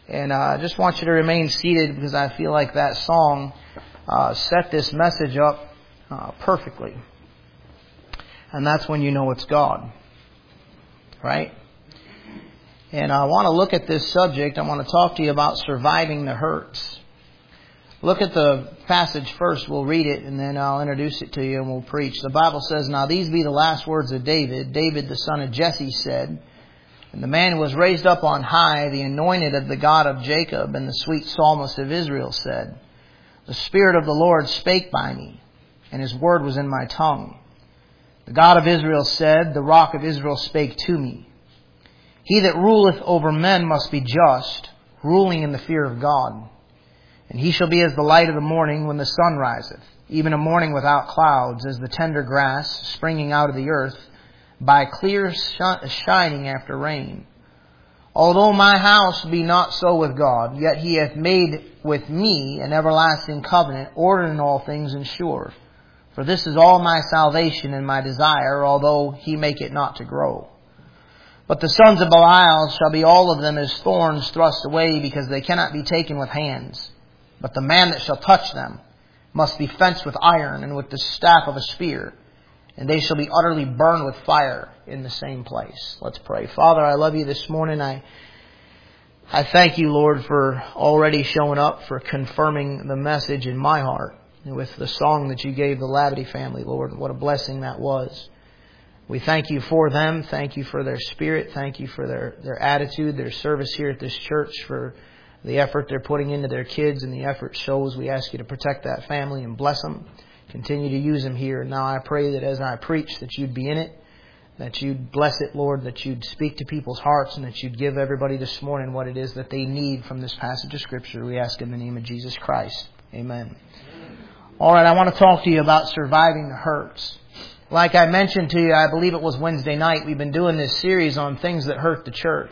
And I just want you to remain seated because I feel like that song set this message up perfectly. And that's when you know it's God. Right? And I want to look at this subject. I want to talk to you about surviving the hurts. Look at the passage first. We'll read it and then I'll introduce it to you and we'll preach. The Bible says, "Now these be the last words of David. David the son of Jesse said, and the man who was raised up on high, the anointed of the God of Jacob, and the sweet psalmist of Israel said, The Spirit of the Lord spake by me, and His word was in my tongue. The God of Israel said, The rock of Israel spake to me. He that ruleth over men must be just, ruling in the fear of God. And he shall be as the light of the morning when the sun riseth, even a morning without clouds, as the tender grass springing out of the earth, by clear shining after rain. Although my house be not so with God, yet He hath made with me an everlasting covenant, ordering all things and sure. For this is all my salvation and my desire, although He make it not to grow. But the sons of Belial shall be all of them as thorns thrust away, because they cannot be taken with hands. But the man that shall touch them must be fenced with iron and with the staff of a spear, and they shall be utterly burned with fire in the same place." Let's pray. Father, I love You this morning. I thank You, Lord, for already showing up, for confirming the message in my heart with the song that You gave the Labadie family, Lord. What a blessing that was. We thank You for them. Thank You for their spirit. Thank You for their attitude, their service here at this church, for the effort they're putting into their kids, and the effort shows. We ask You to protect that family and bless them. Continue to use them here. Now I pray that as I preach that You'd be in it, that You'd bless it, Lord, that You'd speak to people's hearts, and that You'd give everybody this morning what it is that they need from this passage of Scripture. We ask in the name of Jesus Christ. Amen. All right, I want to talk to you about surviving the hurts. Like I mentioned to you, I believe it was Wednesday night, we've been doing this series on things that hurt the church.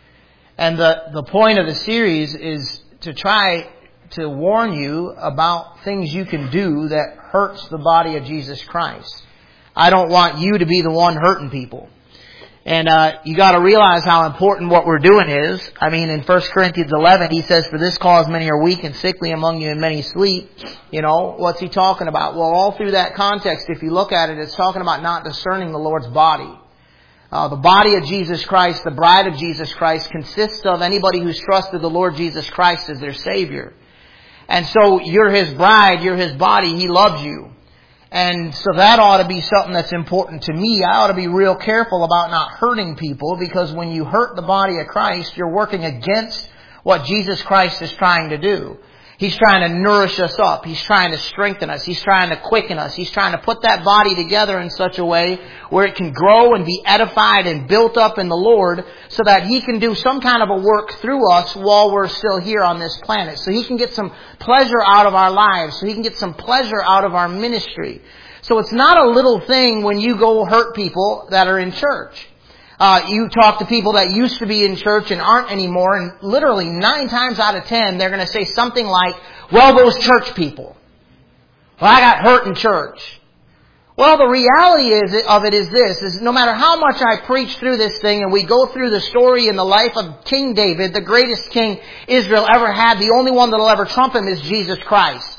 And the point of the series is to try to warn you about things you can do that hurts the body of Jesus Christ. I don't want you to be the one hurting people. And you got to realize how important what we're doing is. I mean, in 1 Corinthians 11, he says, "For this cause many are weak and sickly among you, and many sleep." You know, what's he talking about? Well, all through that context, if you look at it, it's talking about not discerning the Lord's body. The body of Jesus Christ, the bride of Jesus Christ, consists of anybody who's trusted the Lord Jesus Christ as their Savior. And so you're His bride, you're His body, He loves you. And so that ought to be something that's important to me. I ought to be real careful about not hurting people, because when you hurt the body of Christ, you're working against what Jesus Christ is trying to do. He's trying to nourish us up. He's trying to strengthen us. He's trying to quicken us. He's trying to put that body together in such a way where it can grow and be edified and built up in the Lord, so that He can do some kind of a work through us while we're still here on this planet. So He can get some pleasure out of our lives. So He can get some pleasure out of our ministry. So it's not a little thing when you go hurt people that are in church. You talk to people that used to be in church and aren't anymore, and literally 9 times out of 10, they're going to say something like, "Well, those church people. Well, I got hurt in church." Well, the reality of it is this, is no matter how much I preach through this thing and we go through the story in the life of King David, the greatest king Israel ever had, the only one that'll ever trump him is Jesus Christ.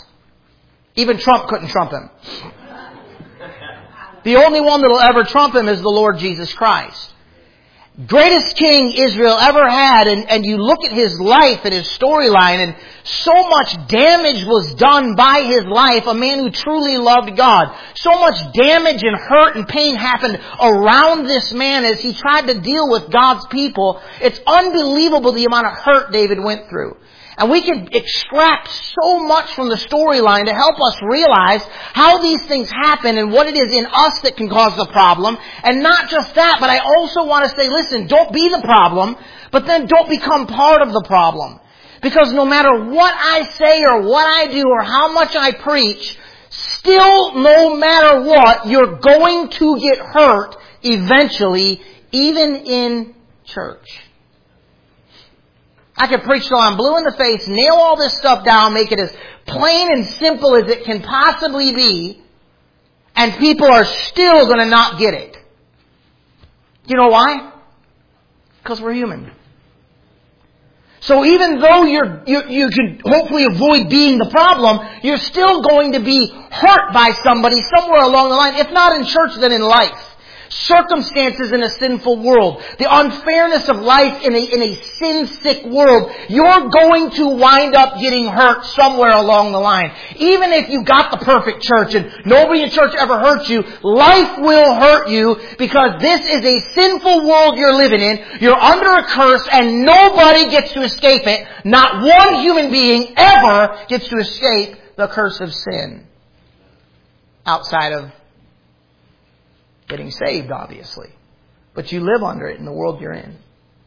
Even Trump couldn't trump him. The only one that'll ever trump him is the Lord Jesus Christ. Greatest king Israel ever had, and you look at his life and his storyline, and so much damage was done by his life, a man who truly loved God. So much damage and hurt and pain happened around this man as he tried to deal with God's people. It's unbelievable the amount of hurt David went through. And we can extract so much from the storyline to help us realize how these things happen and what it is in us that can cause the problem. And not just that, but I also want to say, listen, don't be the problem, but then don't become part of the problem. Because no matter what I say or what I do or how much I preach, still, no matter what, you're going to get hurt eventually, even in church. I could preach till I'm blue in the face, nail all this stuff down, make it as plain and simple as it can possibly be, and people are still going to not get it. Do you know why? Because we're human. So even though you can hopefully avoid being the problem, you're still going to be hurt by somebody somewhere along the line. If not in church, then in life. Circumstances in a sinful world. The unfairness of life in a sin-sick world. You're going to wind up getting hurt somewhere along the line. Even if you got the perfect church and nobody in church ever hurt you, life will hurt you because this is a sinful world you're living in. You're under a curse and nobody gets to escape it. Not one human being ever gets to escape the curse of sin. Outside of getting saved, obviously. But you live under it in the world you're in.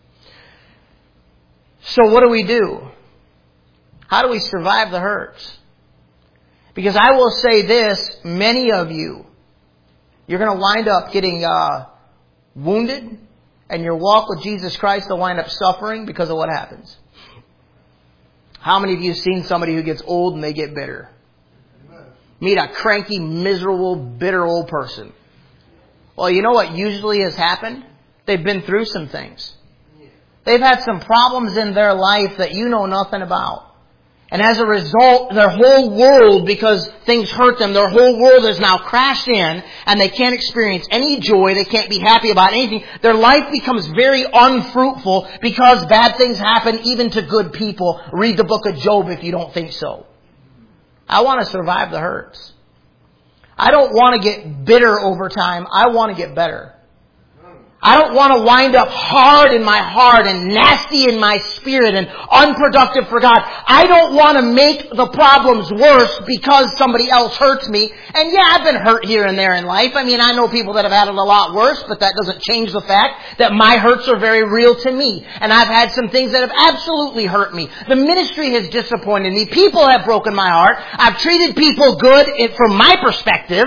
So what do? How do we survive the hurts? Because I will say this, many of you, you're going to wind up getting wounded, and your walk with Jesus Christ will wind up suffering because of what happens. How many of you have seen somebody who gets old and they get bitter? Meet a cranky, miserable, bitter old person. Well, you know what usually has happened? They've been through some things. They've had some problems in their life that you know nothing about. And as a result, their whole world, because things hurt them, their whole world is now crashed in and they can't experience any joy. They can't be happy about anything. Their life becomes very unfruitful because bad things happen even to good people. Read the book of Job if you don't think so. I want to survive the hurts. I don't want to get bitter over time. I want to get better. I don't want to wind up hard in my heart and nasty in my spirit and unproductive for God. I don't want to make the problems worse because somebody else hurts me. And yeah, I've been hurt here and there in life. I mean, I know people that have had it a lot worse, but that doesn't change the fact that my hurts are very real to me. And I've had some things that have absolutely hurt me. The ministry has disappointed me. People have broken my heart. I've treated people good from my perspective.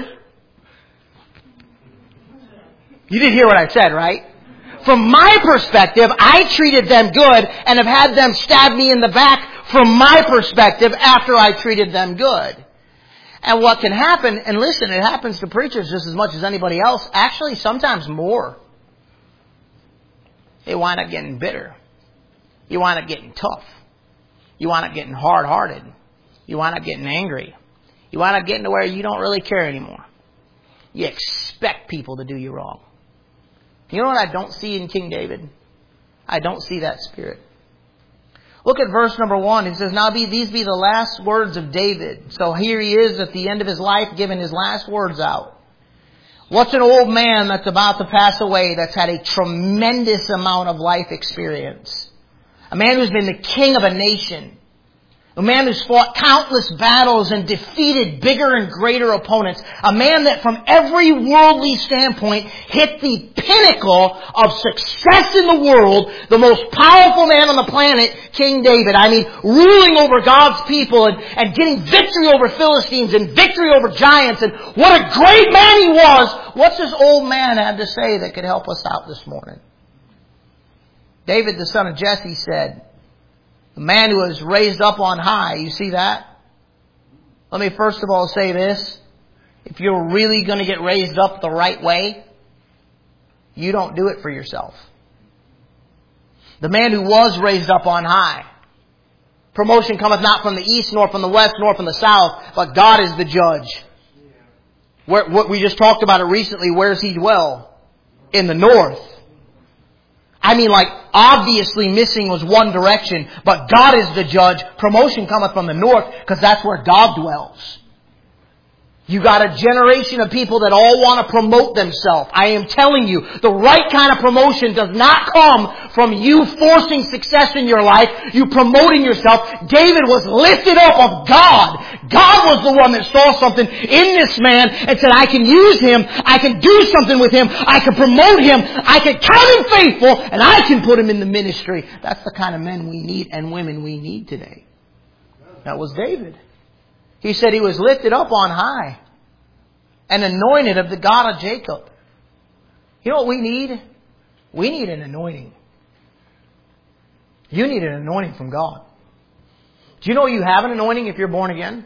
You did hear what I said, right? From my perspective, I treated them good and have had them stab me in the back from my perspective after I treated them good. And what can happen, and listen, it happens to preachers just as much as anybody else, actually sometimes more. They wind up getting bitter. You wind up getting tough. You wind up getting hard-hearted. You wind up getting angry. You wind up getting to where you don't really care anymore. You expect people to do you wrong. You know what I don't see in King David? I don't see that spirit. Look at verse number 1. It says, "Now these be the last words of David." So here he is at the end of his life giving his last words out. What's an old man that's about to pass away that's had a tremendous amount of life experience? A man who's been the king of a nation. A man who's fought countless battles and defeated bigger and greater opponents. A man that from every worldly standpoint hit the pinnacle of success in the world. The most powerful man on the planet, King David. I mean, ruling over God's people and getting victory over Philistines and victory over giants. And what a great man he was. What's this old man had to say that could help us out this morning? David, the son of Jesse, said, the man who was raised up on high. You see that? Let me first of all say this. If you're really going to get raised up the right way, you don't do it for yourself. The man who was raised up on high. Promotion cometh not from the east, nor from the west, nor from the south, but God is the judge. What we just talked about it recently, where does he dwell? In the north. I mean, like, obviously missing was one direction, but God is the judge. Promotion cometh from the north, because that's where God dwells. You got a generation of people that all want to promote themselves. I am telling you, the right kind of promotion does not come from you forcing success in your life, you promoting yourself. David was lifted up of God. God was the one that saw something in this man and said, I can use him, I can do something with him, I can promote him, I can count him faithful, and I can put him in the ministry. That's the kind of men we need and women we need today. That was David. He said he was lifted up on high and anointed of the God of Jacob. You know what we need? We need an anointing. You need an anointing from God. Do you know you have an anointing if you're born again?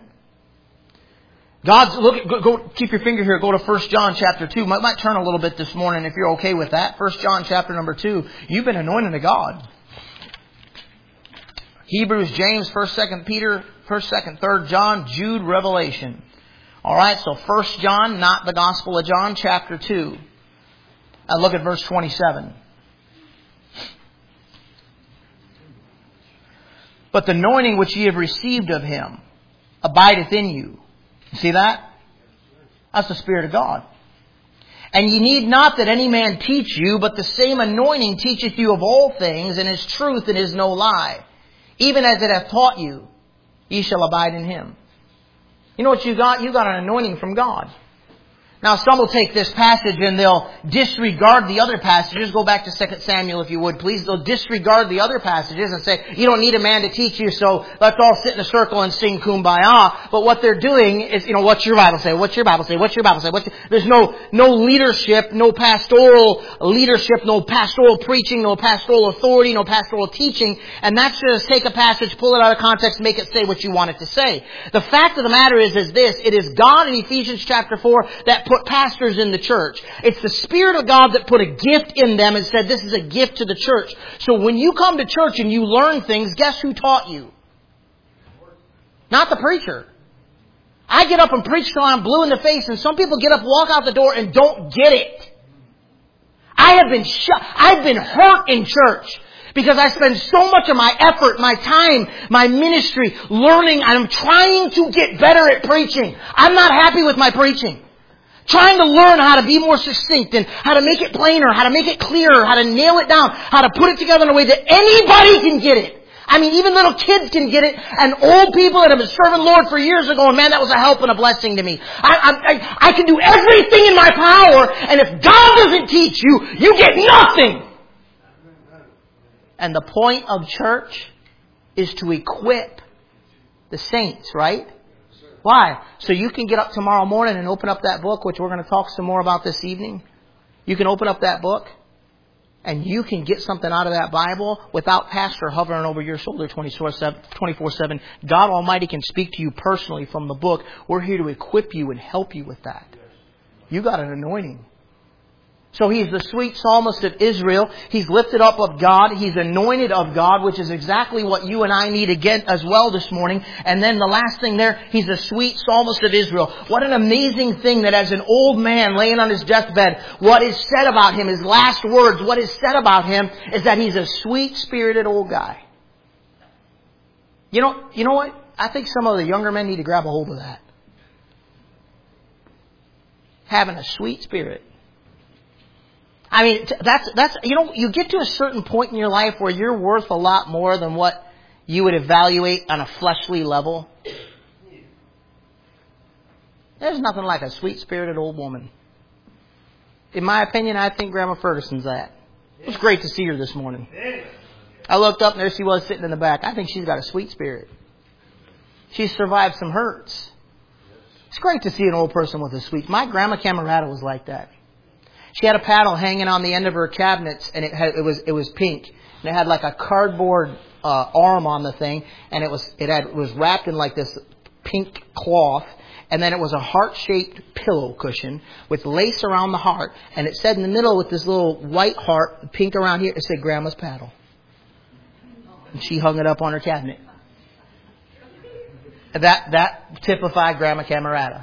Go keep your finger here. Go to 1 John chapter 2. Might turn a little bit this morning if you're okay with that. 1 John chapter number 2. You've been anointed of God. Hebrews, James, 1st, 2nd Peter, 1st, 2nd, 3rd John, Jude, Revelation. Alright, so 1 John, not the Gospel of John, chapter 2. And look at verse 27. But the anointing which ye have received of Him abideth in you. You see that? That's the Spirit of God. And ye need not that any man teach you, but the same anointing teacheth you of all things, and is truth and is no lie. Even as it hath taught you, ye shall abide in Him. You know what you got? You got an anointing from God. Now some will take this passage and they'll disregard the other passages. Go back to 2 Samuel if you would, please. They'll disregard the other passages and say, you don't need a man to teach you, so let's all sit in a circle and sing Kumbaya. But what they're doing is, what's your Bible say? What's your Bible say? What's your Bible say? There's no leadership, no pastoral leadership, no pastoral preaching, no pastoral authority, no pastoral teaching. And that's just take a passage, pull it out of context, make it say what you want it to say. The fact of the matter is this. It is God in Ephesians chapter 4 that put pastors in the church. It's the Spirit of God that put a gift in them and said this is a gift to the church. So when you come to church and you learn things, guess who taught you? Not the preacher. I get up and preach till I'm blue in the face, and some people get up, walk out the door, and don't get it. I've been hurt in church because I spend so much of my effort, my time, my ministry learning. I'm trying to get better at preaching. I'm not happy with my preaching. Trying to learn how to be more succinct and how to make it plainer, how to make it clearer, how to nail it down, how to put it together in a way that anybody can get it. I mean, even little kids can get it, and old people that have been serving Lord for years are going, man, that was a help and a blessing to me. I can do everything in my power, and if God doesn't teach you, you get nothing. And the point of church is to equip the saints, right? Why? So you can get up tomorrow morning and open up that book, which we're going to talk some more about this evening. You can open up that book and you can get something out of that Bible without pastor hovering over your shoulder 24/7. God Almighty can speak to you personally from the book. We're here to equip you and help you with that. You got an anointing. So He's the sweet psalmist of Israel. He's lifted up of God. He's anointed of God, which is exactly what you and I need again as well this morning. And then the last thing there, He's the sweet psalmist of Israel. What an amazing thing that as an old man laying on his deathbed, what is said about him, his last words, what is said about him is that he's a sweet-spirited old guy. You know what? I think some of the younger men need to grab a hold of that. Having a sweet spirit. I mean, that's you get to a certain point in your life where you're worth a lot more than what you would evaluate on a fleshly level. There's nothing like a sweet-spirited old woman. In my opinion, I think Grandma Ferguson's that. It was great to see her this morning. I looked up and there she was sitting in the back. I think she's got a sweet spirit. She's survived some hurts. It's great to see an old person with a sweet. My Grandma Camerata was like that. She had a paddle hanging on the end of her cabinets, and it was pink, and it had like a cardboard arm on the thing, and it was wrapped in like this pink cloth, and then it was a heart-shaped pillow cushion with lace around the heart, and it said in the middle with this little white heart, pink around here, it said Grandma's paddle, and she hung it up on her cabinet. That typified Grandma Camerata.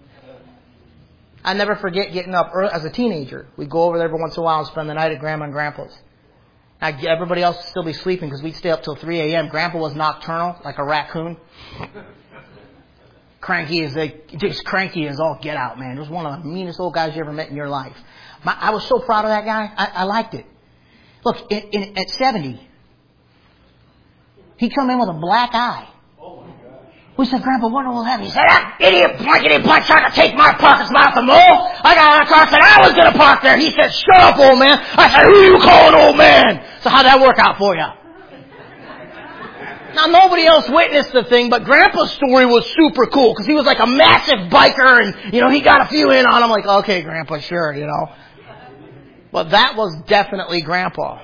I never forget getting up early as a teenager. We'd go over there every once in a while and spend the night at Grandma and Grandpa's. Everybody else would still be sleeping because we'd stay up till 3 a.m. Grandpa was nocturnal, like a raccoon. Cranky as all get out, man. He was one of the meanest old guys you ever met in your life. I was so proud of that guy. I liked it. Look, at 70, he come in with a black eye. We said, Grandpa, what will happen? He said, that idiot blankety blank trying to take my parking spot at the mall. I got out of the car and said, I was going to park there. He said, shut up, old man. I said, who are you calling old man? So how'd that work out for you? Now, nobody else witnessed the thing, but Grandpa's story was super cool because he was like a massive biker and, he got a few in on him. Like, okay, Grandpa, sure, But that was definitely Grandpa.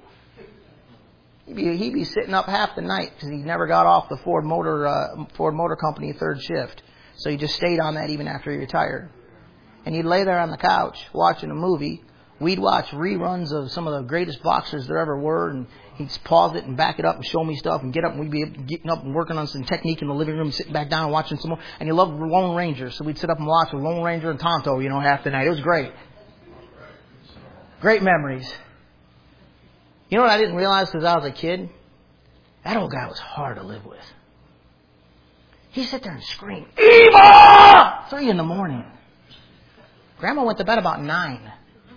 He'd be sitting up half the night because he never got off the Ford Motor Company third shift. So he just stayed on that even after he retired. And he'd lay there on the couch watching a movie We'd watch reruns of some of the greatest boxers there ever were, and he'd pause it and back it up and show me stuff and get up, and we'd be getting up and working on some technique in the living room, sitting back down and watching some more. And he loved Lone Ranger, so we'd sit up and watch with Lone Ranger and Tonto, half the night. It was great. Great memories. You know what I didn't realize because I was a kid? That old guy was hard to live with. He'd sit there and scream, "Eva!" 3 a.m. Grandma went to bed about 9.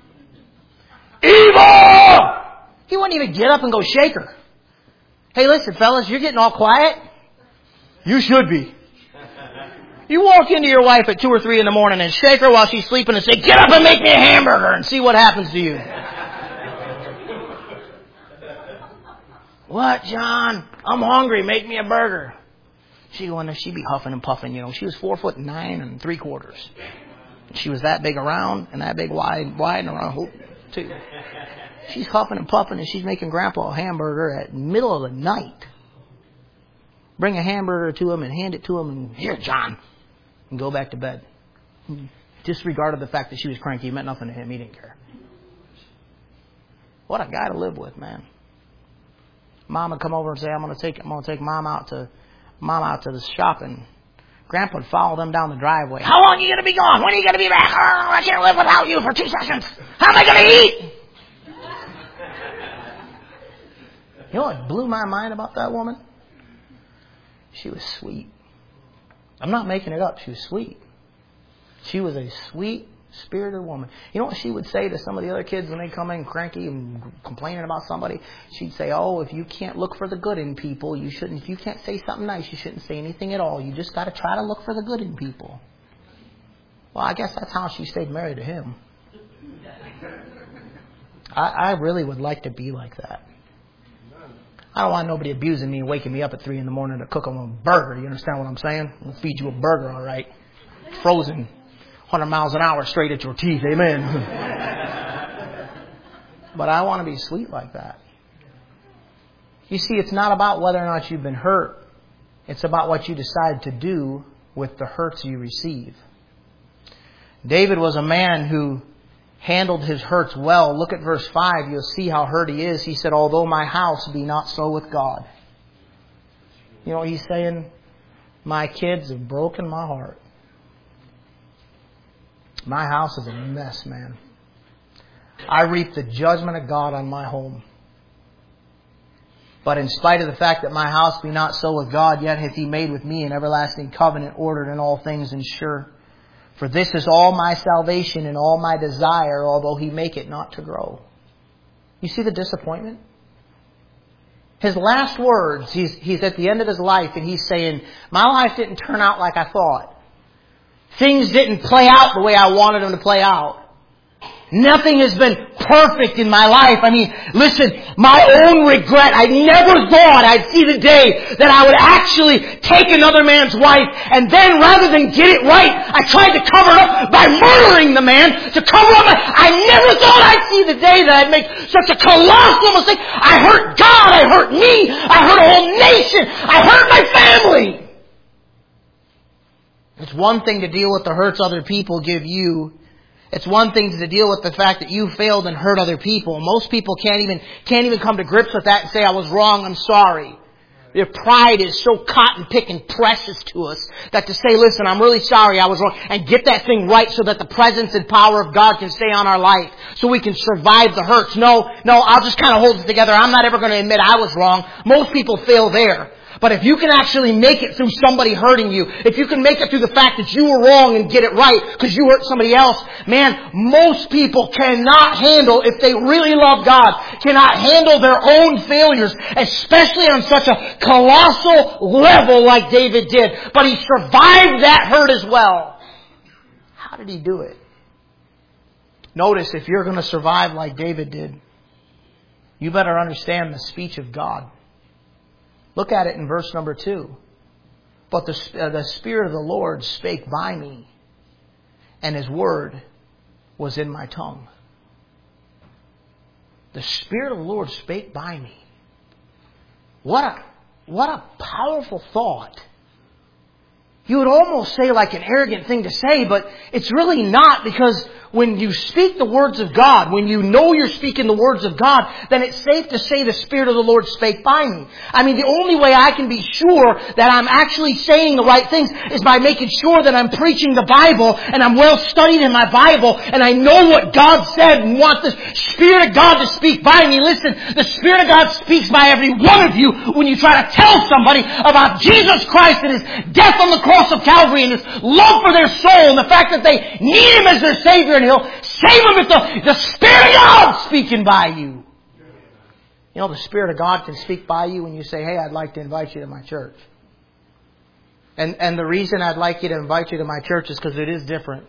"Eva!" He wouldn't even get up and go shake her. "Hey, listen, fellas, you're getting all quiet." "You should be." You walk into your wife at 2 or 3 a.m. and shake her while she's sleeping and say, "Get up and make me a hamburger," and see what happens to you. "What, John? I'm hungry. Make me a burger." She'd be huffing and puffing, She was 4'9" 3/4. She was that big around and that big wide and around too. She's huffing and puffing and she's making Grandpa a hamburger at middle of the night. Bring a hamburger to him and hand it to him and, "Here, John," and go back to bed. Disregarded the fact that she was cranky. It meant nothing to him. He didn't care. What a guy to live with, man. Mom would come over and say, I'm gonna take Mom out to the shopping. Grandpa would follow them down the driveway. "How long are you going to be gone? When are you going to be back? Oh, I can't live without you for 2 seconds. How am I going to eat?" You know what blew my mind about that woman? She was sweet. I'm not making it up. She was sweet. She was a sweet-spirited woman. You know what she would say to some of the other kids when they come in cranky and complaining about somebody? She'd say, "Oh, if you can't look for the good in people, you shouldn't. If you can't say something nice, you shouldn't say anything at all. You just got to try to look for the good in people." Well, I guess that's how she stayed married to him. I really would like to be like that. I don't want nobody abusing me and waking me up at 3 a.m. to cook them a burger. You understand what I'm saying? I'll feed you a burger, all right. Frozen. 100 miles an hour straight at your teeth. Amen. But I want to be sweet like that. You see, it's not about whether or not you've been hurt. It's about what you decide to do with the hurts you receive. David was a man who handled his hurts well. Look at verse 5. You'll see how hurt he is. He said, "Although my house be not so with God." You know what he's saying? My kids have broken my heart. My house is a mess, man. I reap the judgment of God on my home. But in spite of the fact that my house be not so with God, yet hath He made with me an everlasting covenant, ordered in all things and sure. For this is all my salvation and all my desire, although He make it not to grow. You see the disappointment? His last words, he's at the end of his life and he's saying, my life didn't turn out like I thought. Things didn't play out the way I wanted them to play out. Nothing has been perfect in my life. I mean, listen, my own regret. I never thought I'd see the day that I would actually take another man's wife, and then rather than get it right, I tried to cover it up by murdering the man to cover up. I never thought I'd see the day that I'd make such a colossal mistake. I hurt God. I hurt me. I hurt a whole nation. I hurt my family. It's one thing to deal with the hurts other people give you. It's one thing to deal with the fact that you failed and hurt other people. Most people can't even come to grips with that and say, I was wrong, I'm sorry. Their pride is so cotton picking precious to us that to say, listen, I'm really sorry, I was wrong, and get that thing right so that the presence and power of God can stay on our life, so we can survive the hurts. No, I'll just kind of hold it together. I'm not ever going to admit I was wrong. Most people fail there. But if you can actually make it through somebody hurting you, if you can make it through the fact that you were wrong and get it right because you hurt somebody else, man, most people cannot handle, if they really love God, cannot handle their own failures, especially on such a colossal level like David did. But he survived that hurt as well. How did he do it? Notice, if you're going to survive like David did, you better understand the speech of God. Look at it in verse number 2. But the Spirit of the Lord spake by me, and His word was in my tongue. The Spirit of the Lord spake by me. What a powerful thought. You would almost say like an arrogant thing to say, but it's really not, because when you speak the words of God, when you know you're speaking the words of God, then it's safe to say the Spirit of the Lord spake by me. I mean, the only way I can be sure that I'm actually saying the right things is by making sure that I'm preaching the Bible and I'm well studied in my Bible and I know what God said and want the Spirit of God to speak by me. Listen, the Spirit of God speaks by every one of you when you try to tell somebody about Jesus Christ and His death on the cross of Calvary and His love for their soul and the fact that they need Him as their Savior and He'll save them if the Spirit of God speaking by you. You know, the Spirit of God can speak by you when you say, hey, I'd like to invite you to my church. And the reason I'd like you to invite you to my church is because it is different.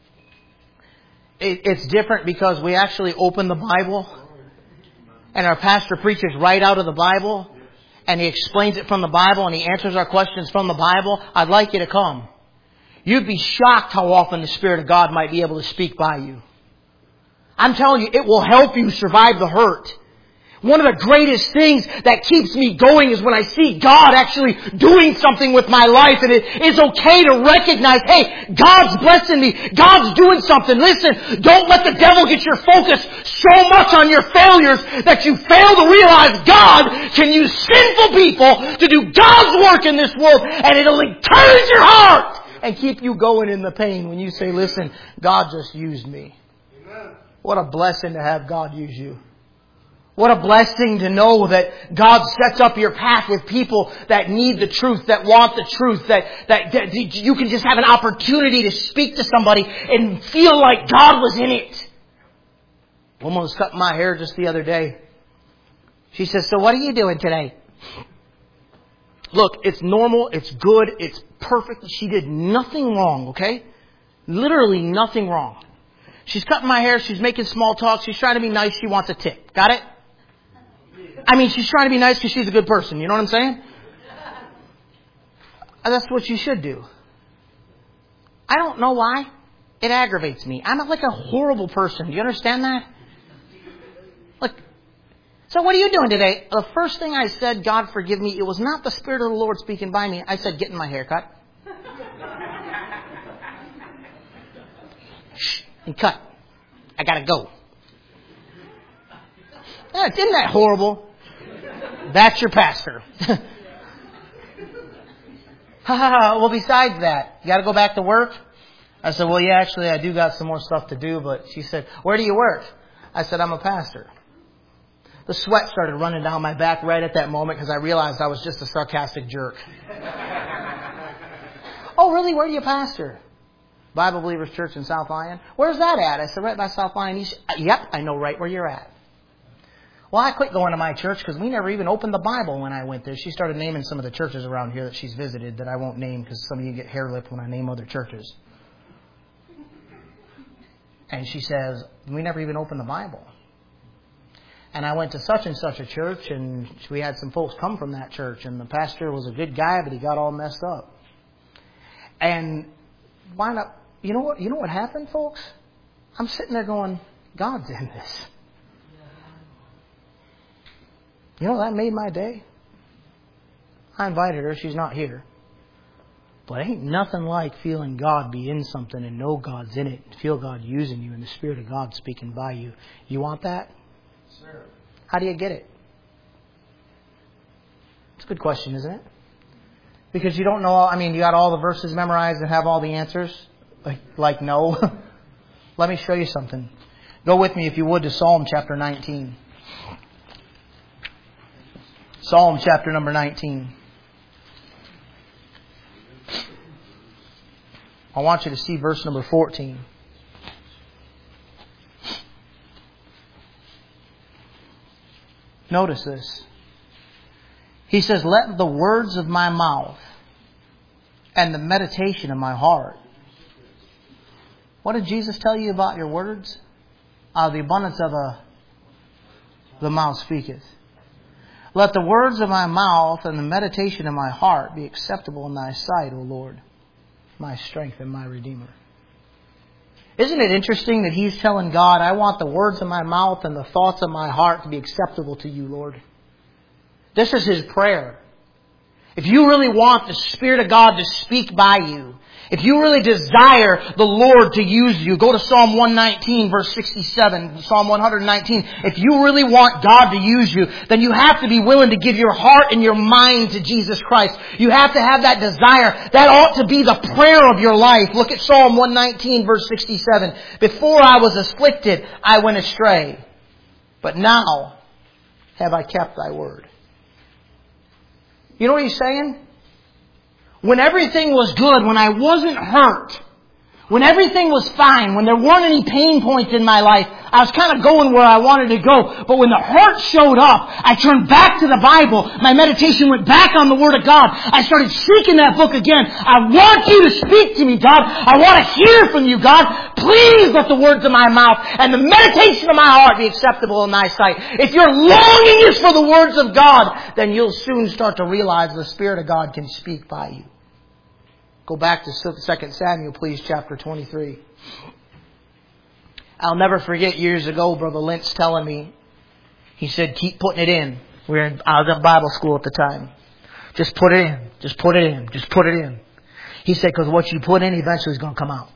It's different because we actually open the Bible and our pastor preaches right out of the Bible and he explains it from the Bible and he answers our questions from the Bible. I'd like you to come. You'd be shocked how often the Spirit of God might be able to speak by you. I'm telling you, it will help you survive the hurt. One of the greatest things that keeps me going is when I see God actually doing something with my life. And it is okay to recognize, hey, God's blessing me. God's doing something. Listen, don't let the devil get your focus so much on your failures that you fail to realize God can use sinful people to do God's work in this world. And it'll encourage your heart and keep you going in the pain when you say, listen, God just used me. Amen. What a blessing to have God use you. What a blessing to know that God sets up your path with people that need the truth, that want the truth, that you can just have an opportunity to speak to somebody and feel like God was in it. A woman was cutting my hair just the other day. She says, so what are you doing today? Look, it's normal, it's good, it's perfect. She did nothing wrong, okay? Literally nothing wrong. She's cutting my hair, she's making small talk, she's trying to be nice, she wants a tip. Got it? I mean, she's trying to be nice because she's a good person. You know what I'm saying? And that's what you should do. I don't know why. It aggravates me. I'm not like a horrible person. Do you understand that? Like, so what are you doing today? The first thing I said, God forgive me, it was not the Spirit of the Lord speaking by me. I said, getting my hair cut. Shh, and cut. I gotta go. Isn't that horrible? That's your pastor. Well, besides that, you got to go back to work? I said, well, yeah, actually, I do got some more stuff to do. But she said, where do you work? I said, I'm a pastor. The sweat started running down my back right at that moment because I realized I was just a sarcastic jerk. Oh, really? Where do you pastor? Bible Believers Church in South Lyon. Where's that at? I said, right by South Lyon. He said, yep, I know right where you're at. Well, I quit going to my church because we never even opened the Bible when I went there. She started naming some of the churches around here that she's visited that I won't name because some of you get hair-lipped when I name other churches. And she says, we never even opened the Bible. And I went to such and such a church and we had some folks come from that church and the pastor was a good guy, but he got all messed up. And why not? You know what happened, folks? I'm sitting there going, God's in this. You know, that made my day. I invited her. She's not here. But ain't nothing like feeling God be in something and know God's in it. And feel God using you and the Spirit of God speaking by you. You want that? Sure. How do you get it? It's a good question, isn't it? Because you don't know, you got all the verses memorized and have all the answers? Like no. Let me show you something. Go with me, if you would, to Psalm chapter 19. Psalm chapter number 19. I want you to see verse number 14. Notice this. He says, let the words of my mouth and the meditation of my heart. What did Jesus tell you about your words? Out of the abundance of the mouth speaketh. Let the words of my mouth and the meditation of my heart be acceptable in thy sight, O Lord, my strength and my Redeemer. Isn't it interesting that he's telling God, I want the words of my mouth and the thoughts of my heart to be acceptable to you, Lord. This is his prayer. If you really want the Spirit of God to speak by you, If you really desire the Lord to use you, go to Psalm 119, verse 67, Psalm 119. If you really want God to use you, then you have to be willing to give your heart and your mind to Jesus Christ. You have to have that desire. That ought to be the prayer of your life. Look at Psalm 119, verse 67. Before I was afflicted, I went astray. But now have I kept thy word. You know what he's saying? When everything was good, when I wasn't hurt, when everything was fine, when there weren't any pain points in my life, I was kind of going where I wanted to go. But when the hurt showed up, I turned back to the Bible. My meditation went back on the Word of God. I started seeking that book again. I want you to speak to me, God. I want to hear from you, God. Please let the words of my mouth and the meditation of my heart be acceptable in thy sight. If your longing is for the words of God, then you'll soon start to realize the Spirit of God can speak by you. Go back to 2 Samuel, please, chapter 23. I'll never forget years ago, Brother Lentz telling me, he said, keep putting it in. I was at Bible school at the time. Just put it in. Just put it in. Just put it in. He said, because what you put in eventually is going to come out.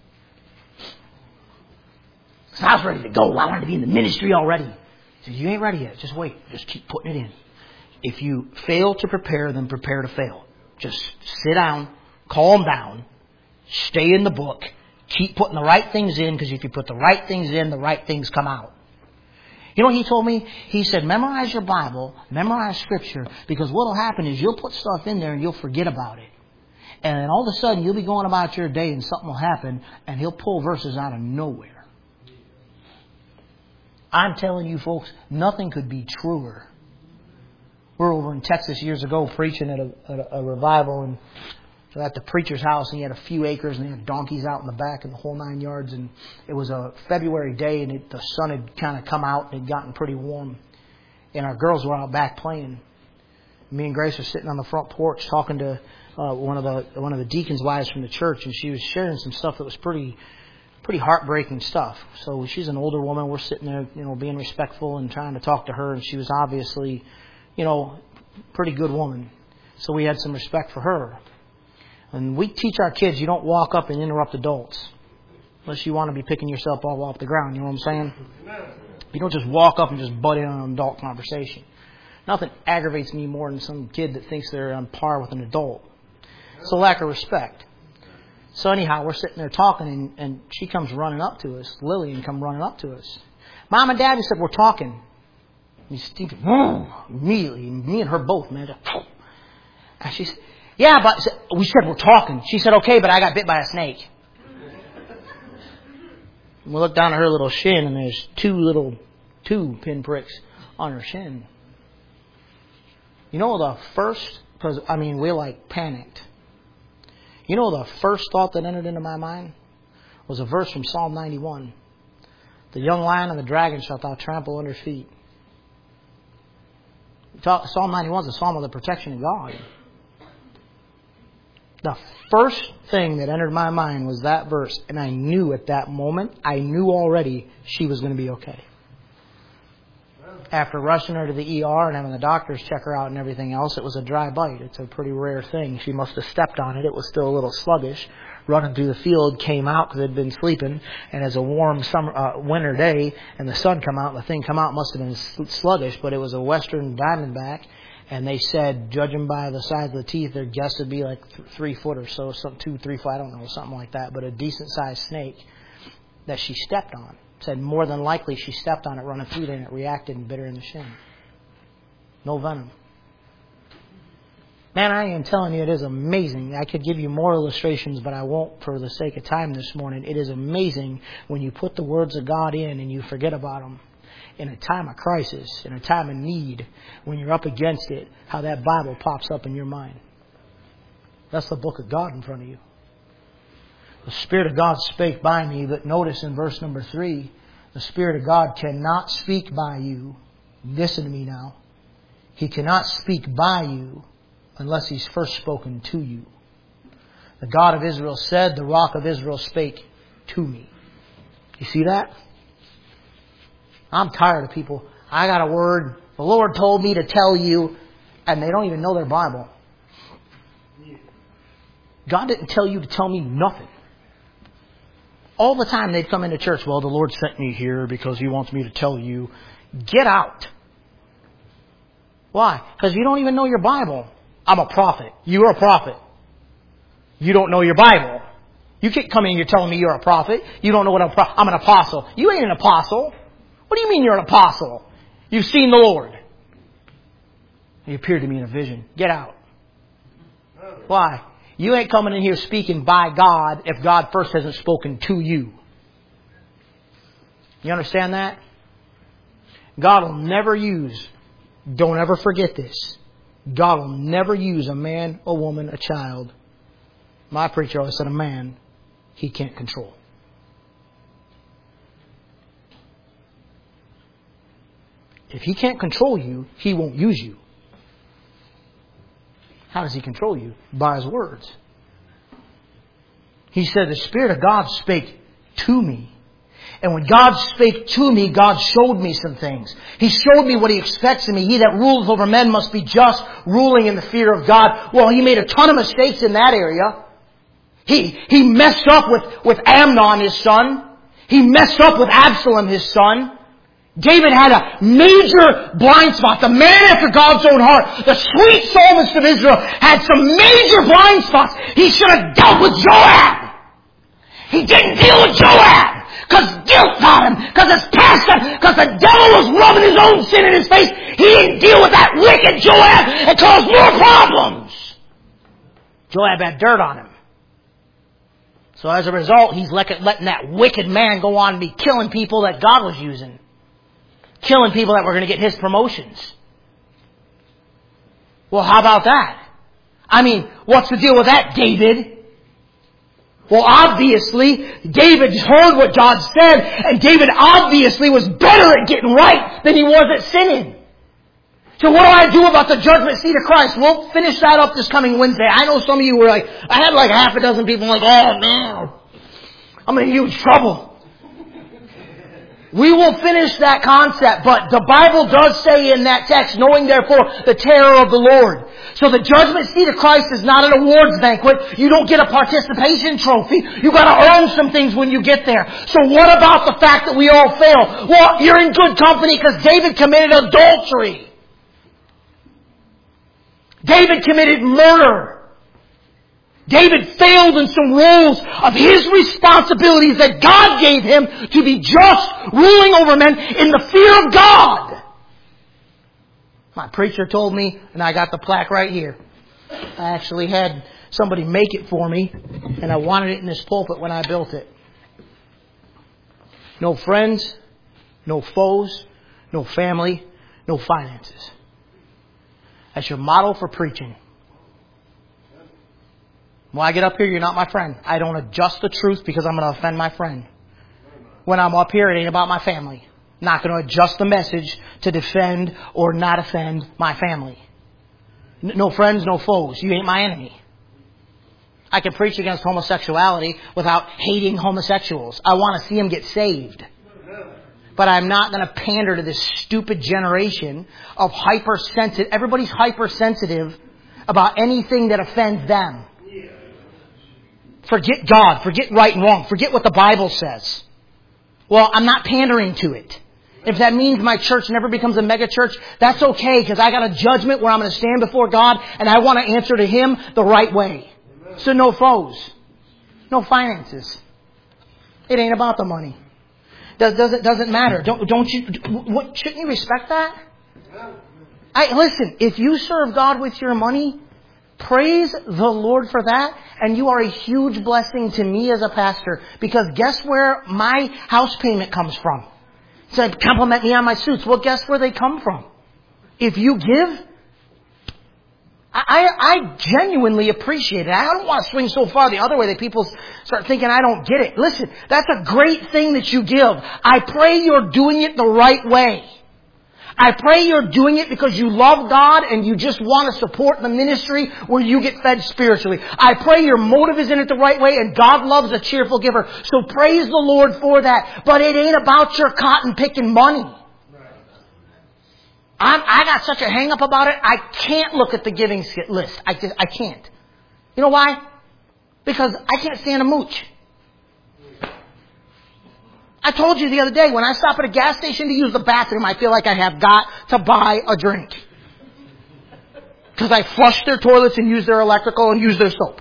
So I was ready to go. I wanted to be in the ministry already. He said, you ain't ready yet. Just wait. Just keep putting it in. If you fail to prepare, then prepare to fail. Just sit down. Calm down. Stay in the book. Keep putting the right things in, because if you put the right things in, the right things come out. You know what he told me? He said, memorize your Bible, memorize Scripture, because what will happen is you'll put stuff in there and you'll forget about it. And then all of a sudden you'll be going about your day and something will happen and he'll pull verses out of nowhere. I'm telling you folks, nothing could be truer. We were over in Texas years ago preaching at a revival, and at the preacher's house, and he had a few acres, and they had donkeys out in the back and the whole 9 yards. And it was a February day, and the sun had kind of come out, and it had gotten pretty warm. And our girls were out back playing. Me and Grace were sitting on the front porch talking to one of the deacons' wives from the church, and she was sharing some stuff that was pretty heartbreaking stuff. So she's an older woman. We're sitting there, being respectful and trying to talk to her, and she was obviously, pretty good woman. So we had some respect for her. And we teach our kids, you don't walk up and interrupt adults. Unless you want to be picking yourself all off the ground. You know what I'm saying? You don't just walk up and just butt in on an adult conversation. Nothing aggravates me more than some kid that thinks they're on par with an adult. It's a lack of respect. So anyhow, we're sitting there talking, and she comes running up to us. Lillian come running up to us. Mom and Dad, he said, we're talking. And he's thinking, immediately, me and her both, man. And she said, yeah, but we said we're talking. She said, okay, but I got bit by a snake. We look down at her little shin, and there's two pinpricks on her shin. We panicked. The first thought that entered into my mind was a verse from Psalm 91. The young lion and the dragon shalt thou trample under feet. Psalm 91 is a psalm of the protection of God. The first thing that entered my mind was that verse, and I knew at that moment, already she was going to be okay. After rushing her to the ER and having the doctors check her out and everything else, it was a dry bite. It's a pretty rare thing. She must have stepped on it. It was still a little sluggish. Running through the field, came out because it had been sleeping, and as a warm winter day, and the sun come out, and the thing come out, must have been sluggish, but it was a Western Diamondback. And they said, judging by the size of the teeth, their guess would be like 3 foot or so, 2, 3 foot, I don't know, something like that. But a decent sized snake that she stepped on. Said more than likely she stepped on it running through there, and it reacted and bit her in the shin. No venom. Man, I am telling you, it is amazing. I could give you more illustrations, but I won't for the sake of time this morning. It is amazing when you put the words of God in and you forget about them. In a time of crisis, in a time of need, when you're up against it, how that Bible pops up in your mind. That's the book of God in front of you. The Spirit of God spake by me, but notice in verse number 3, the Spirit of God cannot speak by you. Listen to me now. He cannot speak by you unless He's first spoken to you. The God of Israel said, the Rock of Israel spake to me. You see that? I'm tired of people. I got a word. The Lord told me to tell you, and they don't even know their Bible. God didn't tell you to tell me nothing. All the time they'd come into church, well, the Lord sent me here because He wants me to tell you. Get out. Why? Because you don't even know your Bible. I'm a prophet. You're a prophet. You don't know your Bible. You can't come in here telling me you're a prophet. You don't know what I'm an apostle. You ain't an apostle. What do you mean you're an apostle? You've seen the Lord. He appeared to me in a vision. Get out. Why? You ain't coming in here speaking by God if God first hasn't spoken to you. You understand that? God will never use, don't ever forget this, God will never use a man, a woman, a child. My preacher always said a man He can't control. If He can't control you, He won't use you. How does He control you? By His words. He said, the Spirit of God spake to me. And when God spake to me, God showed me some things. He showed me what He expects of me. He that rules over men must be just, ruling in the fear of God. Well, He made a ton of mistakes in that area. He messed up with Amnon, his son. He messed up with Absalom, his son. David had a major blind spot. The man after God's own heart, the sweet psalmist of Israel, had some major blind spots. He should have dealt with Joab. He didn't deal with Joab because guilt got him, because his past him, because the devil was rubbing his own sin in his face. He didn't deal with that wicked Joab and caused more problems. Joab had dirt on him. So as a result, he's letting that wicked man go on and be killing people that God was using. Killing people that were going to get his promotions. Well, how about that? I mean, what's the deal with that, David? Well, obviously, David heard what God said, and David obviously was better at getting right than he was at sinning. So what do I do about the judgment seat of Christ? We'll finish that up this coming Wednesday. I know some of you were like, I had like half a dozen people like, oh man, I'm in huge trouble. We will finish that concept, but the Bible does say in that text, knowing therefore the terror of the Lord. So the judgment seat of Christ is not an awards banquet. You don't get a participation trophy. You got to earn some things when you get there. So what about the fact that we all fail? Well, you're in good company because David committed adultery. David committed murder. David failed in some roles of his responsibilities that God gave him to be just, ruling over men in the fear of God. My preacher told me, and I got the plaque right here. I actually had somebody make it for me, and I wanted it in this pulpit when I built it. No friends, no foes, no family, no finances. That's your motto for preaching. When I get up here, you're not my friend. I don't adjust the truth because I'm going to offend my friend. When I'm up here, it ain't about my family. I'm not going to adjust the message to defend or not offend my family. No friends, no foes. You ain't my enemy. I can preach against homosexuality without hating homosexuals. I want to see them get saved. But I'm not going to pander to this stupid generation of hypersensitive. Everybody's hypersensitive about anything that offends them. Forget God. Forget right and wrong. Forget what the Bible says. Well, I'm not pandering to it. If that means my church never becomes a mega church, that's okay, because I got a judgment where I'm going to stand before God and I want to answer to Him the right way. So no foes. No finances. It ain't about the money. Doesn't matter. Don't you? Shouldn't you respect that? Listen. If you serve God with your money, praise the Lord for that, and you are a huge blessing to me as a pastor. Because guess where my house payment comes from? So compliment me on my suits. Well, guess where they come from? If you give, I genuinely appreciate it. I don't want to swing so far the other way that people start thinking I don't get it. Listen, that's a great thing that you give. I pray you're doing it the right way. I pray you're doing it because you love God and you just want to support the ministry where you get fed spiritually. I pray your motive is in it the right way, and God loves a cheerful giver. So praise the Lord for that. But it ain't about your cotton picking money. I got such a hang up about it, I can't look at the giving list. I can't. You know why? Because I can't stand a mooch. I told you the other day, when I stop at a gas station to use the bathroom, I feel like I have got to buy a drink. Because I flush their toilets and use their electrical and use their soap.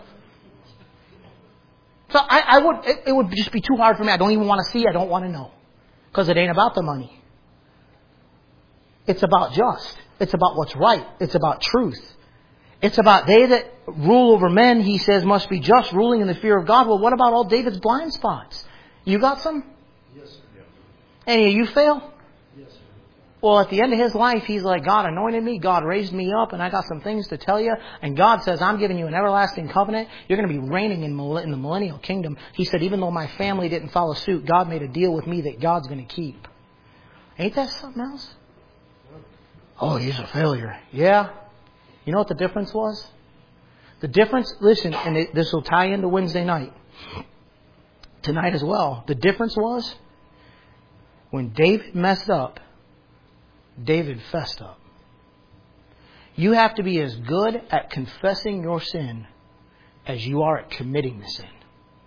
So it would just be too hard for me. I don't even want to see. I don't want to know. Because it ain't about the money. It's about just. It's about what's right. It's about truth. It's about they that rule over men, he says, must be just, ruling in the fear of God. Well, what about all David's blind spots? You got some? Yes, sir. Any of you fail? Yes, sir. Well, at the end of his life, he's like, God anointed me, God raised me up, and I got some things to tell you. And God says, I'm giving you an everlasting covenant. You're going to be reigning in the millennial kingdom. He said, even though my family didn't follow suit, God made a deal with me that God's going to keep. Ain't that something else? Oh, he's a failure. Yeah. You know what the difference was? The difference, listen, and this will tie into Wednesday night. Tonight as well. The difference was, when David messed up, David fessed up. You have to be as good at confessing your sin as you are at committing the sin.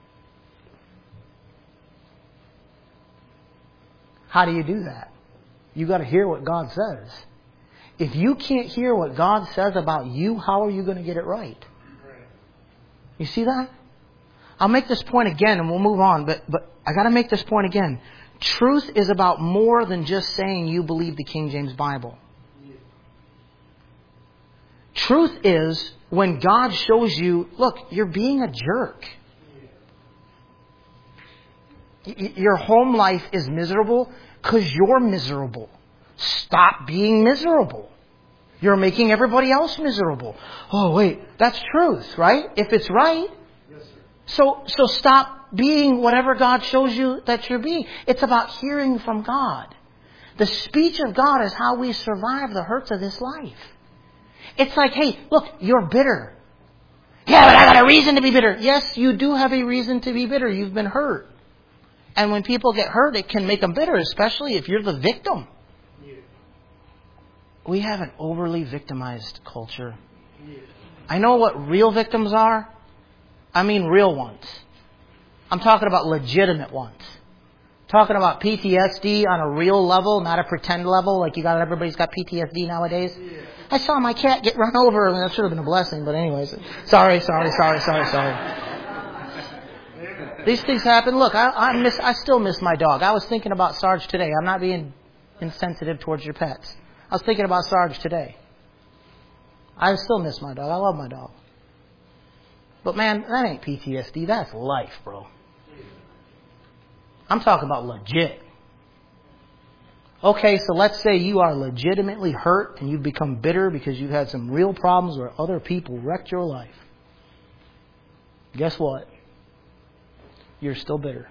How do you do that? You got to hear what God says. If you can't hear what God says about you, how are you going to get it right? You see that? I'll make this point again and we'll move on, but I got to make this point again. Truth is about more than just saying you believe the King James Bible. Truth is when God shows you, look, you're being a jerk. Your home life is miserable because you're miserable. Stop being miserable. You're making everybody else miserable. Oh, wait, that's truth, right? If it's right. Yes, sir. So stop being whatever God shows you that you're being. It's about hearing from God. The speech of God is how we survive the hurts of this life. It's like, hey, look, you're bitter. Yeah, but I got a reason to be bitter. Yes, you do have a reason to be bitter. You've been hurt. And when people get hurt, it can make them bitter, especially if you're the victim. We have an overly victimized culture. I know what real victims are. I mean real ones. I'm talking about legitimate ones. Talking about PTSD on a real level, not a pretend level. Like everybody's got PTSD nowadays. I saw my cat get run over. I mean, that should have been a blessing, but anyways. Sorry. These things happen. Look, I still miss my dog. I was thinking about Sarge today. I'm not being insensitive towards your pets. I was thinking about Sarge today. I still miss my dog. I love my dog. But man, that ain't PTSD. That's life, bro. I'm talking about legit. Okay, so let's say you are legitimately hurt and you've become bitter because you've had some real problems where other people wrecked your life. Guess what? You're still bitter.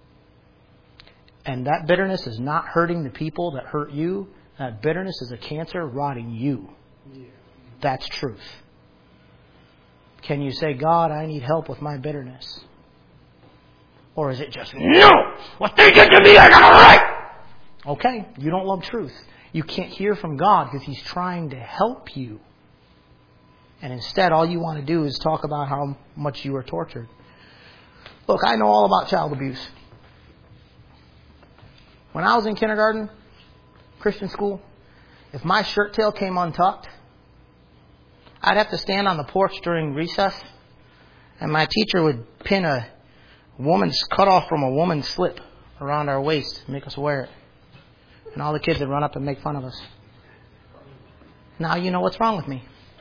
And that bitterness is not hurting the people that hurt you. That bitterness is a cancer rotting you. That's truth. Can you say, God, I need help with my bitterness? Or is it just, no! What they did to me, I got it right! Okay, you don't love truth. You can't hear from God because He's trying to help you. And instead, all you want to do is talk about how much you are tortured. Look, I know all about child abuse. When I was in kindergarten, Christian school, if my shirt tail came untucked, I'd have to stand on the porch during recess, and my teacher would pin a woman's cut off from a woman's slip around our waist and make us wear it. And all the kids would run up and make fun of us. Now you know what's wrong with me.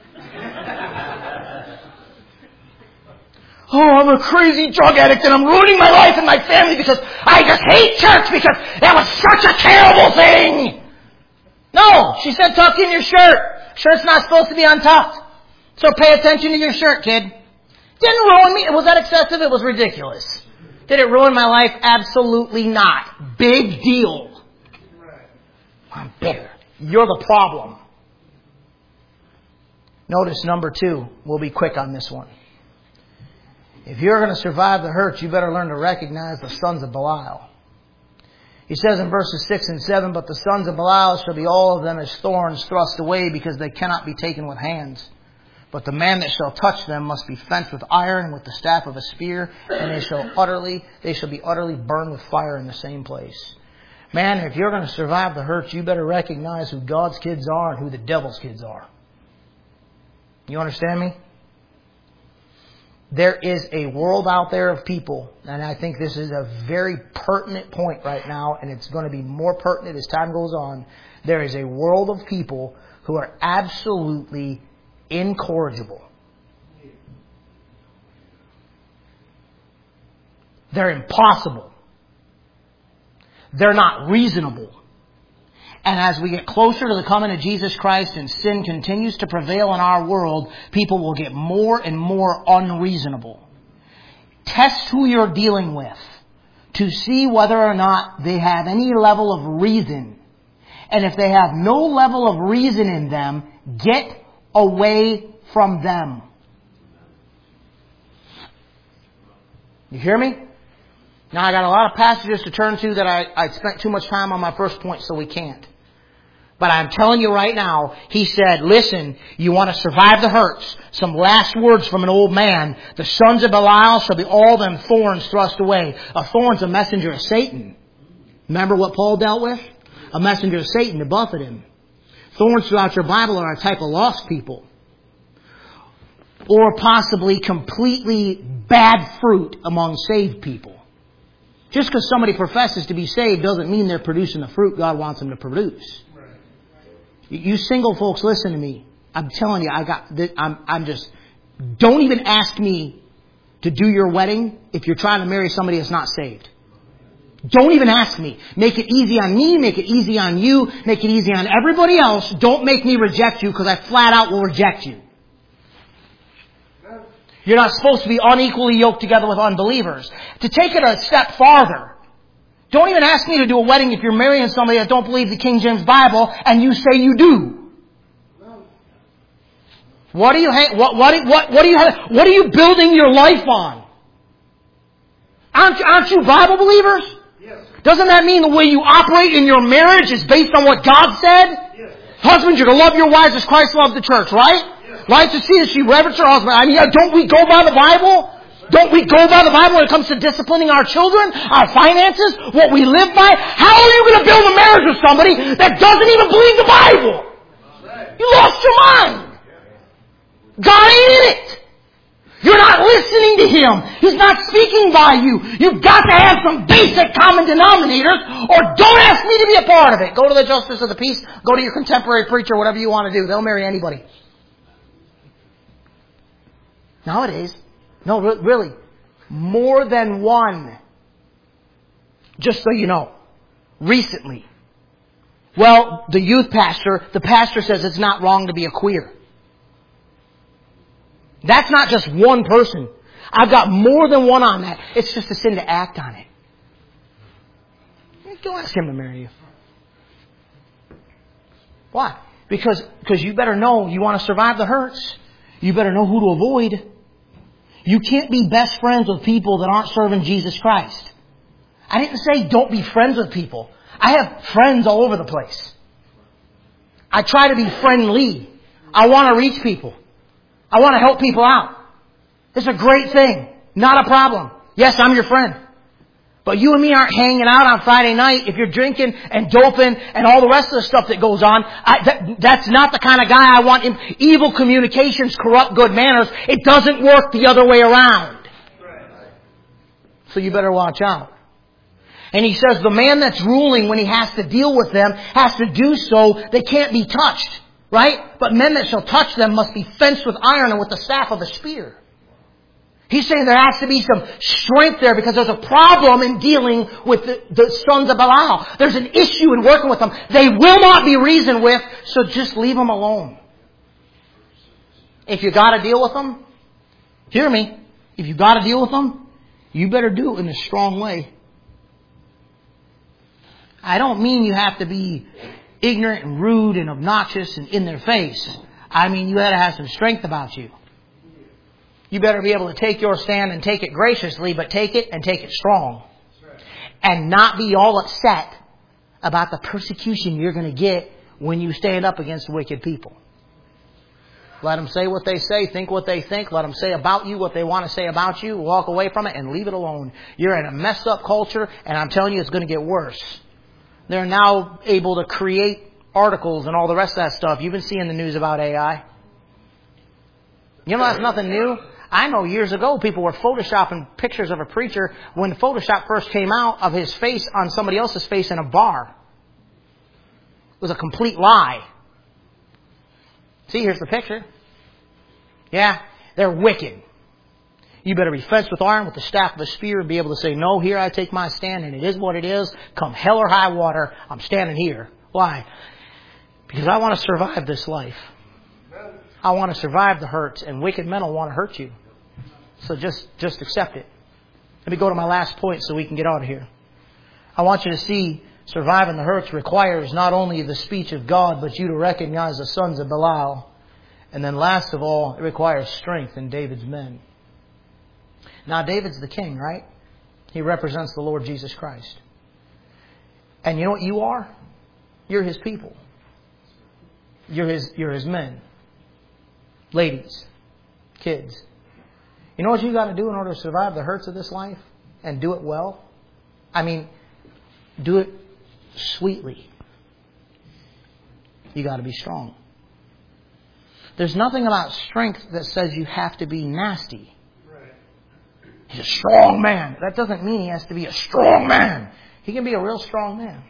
Oh, I'm a crazy drug addict and I'm ruining my life and my family because I just hate church because that was such a terrible thing. No, she said tuck in your shirt. Shirt's not supposed to be untucked. So pay attention to your shirt, kid. Didn't ruin me. Was that excessive? It was ridiculous. Did it ruin my life? Absolutely not. Big deal. I'm bitter. You're the problem. Notice number 2. We'll be quick on this one. If you're going to survive the hurt, you better learn to recognize the sons of Belial. He says in verses 6 and 7, but the sons of Belial shall be all of them as thorns thrust away because they cannot be taken with hands. But the man that shall touch them must be fenced with iron and with the staff of a spear, and they shall be utterly burned with fire in the same place. Man, if you're going to survive the hurts, you better recognize who God's kids are and who the devil's kids are. You understand me? There is a world out there of people, and I think this is a very pertinent point right now, and it's going to be more pertinent as time goes on. There is a world of people who are absolutely incorrigible. They're impossible. They're not reasonable. And as we get closer to the coming of Jesus Christ and sin continues to prevail in our world, people will get more and more unreasonable. Test who you're dealing with to see whether or not they have any level of reason. And if they have no level of reason in them, get away from them. You hear me? Now I got a lot of passages to turn to that I spent too much time on my first point, so we can't. But I'm telling you right now, he said, listen, you want to survive the hurts. Some last words from an old man. The sons of Belial shall be all them thorns thrust away. A thorn's a messenger of Satan. Remember what Paul dealt with? A messenger of Satan to buffet him. Thorns throughout your Bible are a type of lost people. Or possibly completely bad fruit among saved people. Just because somebody professes to be saved doesn't mean they're producing the fruit God wants them to produce. You single folks, listen to me. I'm telling you, don't even ask me to do your wedding if you're trying to marry somebody that's not saved. Don't even ask me. Make it easy on me, make it easy on you, make it easy on everybody else. Don't make me reject you, because I flat out will reject you. You're not supposed to be unequally yoked together with unbelievers. To take it a step farther, don't even ask me to do a wedding if you're marrying somebody that don't believe the King James Bible and you say you do. What are you building your life on? Aren't you Bible believers? Yes. Doesn't that mean the way you operate in your marriage is based on what God said? Yes. Husbands, you're to love your wives as Christ loved the church, right? Yes. Wives to see that she reverence her husband. I mean, don't we go by the Bible? Don't we go by the Bible when it comes to disciplining our children, our finances, what we live by? How are you going to build a marriage with somebody that doesn't even believe the Bible? Right. You lost your mind. God ain't in it. You're not listening to Him. He's not speaking by you. You've got to have some basic common denominators, or don't ask me to be a part of it. Go to the Justice of the Peace. Go to your contemporary preacher, whatever you want to do. They'll marry anybody. Nowadays, no, really, more than one. Just so you know, recently. Well, the pastor says it's not wrong to be a queer. That's not just one person. I've got more than one on that. It's just a sin to act on it. Don't ask him to marry you. Why? Because you better know you want to survive the hurts. You better know who to avoid. You can't be best friends with people that aren't serving Jesus Christ. I didn't say don't be friends with people. I have friends all over the place. I try to be friendly. I want to reach people. I want to help people out. It's a great thing. Not a problem. Yes, I'm your friend. But you and me aren't hanging out on Friday night if you're drinking and doping and all the rest of the stuff that goes on. That's not the kind of guy I want. Evil communications corrupt good manners. It doesn't work the other way around. So you better watch out. And he says the man that's ruling, when he has to deal with them, has to do so. They can't be touched. Right? But men that shall touch them must be fenced with iron and with the staff of a spear. He's saying there has to be some strength there because there's a problem in dealing with the sons of Belial. There's an issue in working with them. They will not be reasoned with, so just leave them alone. If you got to deal with them, hear me, if you got to deal with them, you better do it in a strong way. I don't mean you have to be ignorant and rude and obnoxious and in their face. I mean you got to have some strength about you. You better be able to take your stand and take it graciously, but take it and take it strong. And not be all upset about the persecution you're going to get when you stand up against wicked people. Let them say what they say, think what they think. Let them say about you what they want to say about you. Walk away from it and leave it alone. You're in a messed up culture, and I'm telling you it's going to get worse. They're now able to create articles and all the rest of that stuff. You've been seeing the news about AI. You know that's nothing new. I know years ago people were photoshopping pictures of a preacher when Photoshop first came out of his face on somebody else's face in a bar. It was a complete lie. See, here's the picture. Yeah, they're wicked. You better be fenced with iron with the staff of a spear and be able to say, no, here I take my stand and it is what it is. Come hell or high water, I'm standing here. Why? Because I want to survive this life. I want to survive the hurts, and wicked men will want to hurt you. So just accept it. Let me go to my last point so we can get out of here. I want you to see surviving the hurts requires not only the speech of God, but you to recognize the sons of Belial. And then last of all, it requires strength in David's men. Now, David's the king, right? He represents the Lord Jesus Christ. And you know what you are? You're His people. You're His men. Ladies. Kids. You know what you got to do in order to survive the hurts of this life? And do it well? I mean, do it sweetly. You got to be strong. There's nothing about strength that says you have to be nasty. He's a strong man. That doesn't mean he has to be a strong man. He can be a real strong man.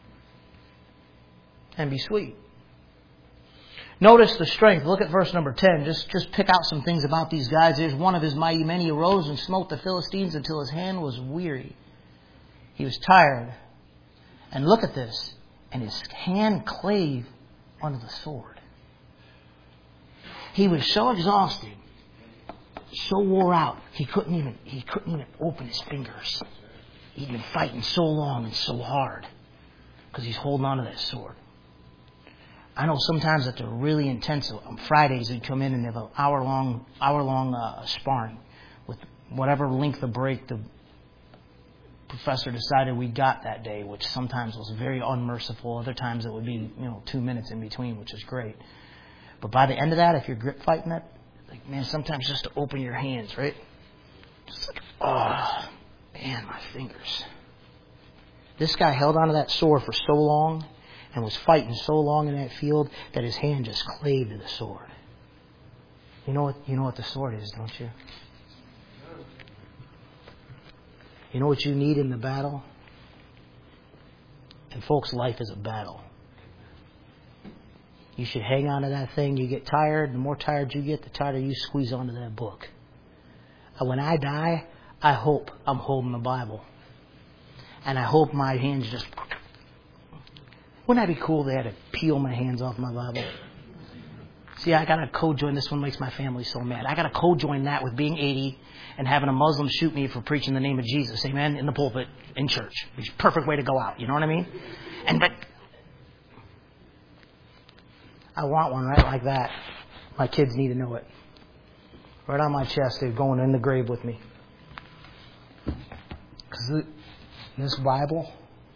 And be sweet. Notice the strength. Look at verse number 10. Just pick out some things about these guys. There's one of his mighty men. He arose and smote the Philistines until his hand was weary. He was tired. And look at this. And his hand clave under the sword. He was so exhausted, so wore out, he couldn't even open his fingers. He'd been fighting so long and so hard because he's holding on to that sword. I know sometimes that they're really intense. On Fridays we'd come in and have an hour-long sparring with whatever length of break the professor decided we got that day, which sometimes was very unmerciful. Other times it would be 2 minutes in between, which is great. But by the end of that, if you're grip fighting that, like, man, sometimes just to open your hands, right? Just like, oh, man, my fingers. This guy held onto that sword for so long and was fighting so long in that field that his hand just clave to the sword. You know what the sword is, don't you? You know what you need in the battle? And folks, life is a battle. You should hang on to that thing. You get tired. The more tired you get, the tighter you squeeze onto that book. And when I die, I hope I'm holding the Bible. And I hope my hands just... Wouldn't that be cool if they had to peel my hands off my Bible? See, I got to co-join. This one makes my family so mad. I got to co-join that with being 80 and having a Muslim shoot me for preaching the name of Jesus. Amen? In the pulpit, in church. It's a perfect way to go out. You know what I mean? But I want one right like that. My kids need to know it. Right on my chest. They're going in the grave with me. Because this Bible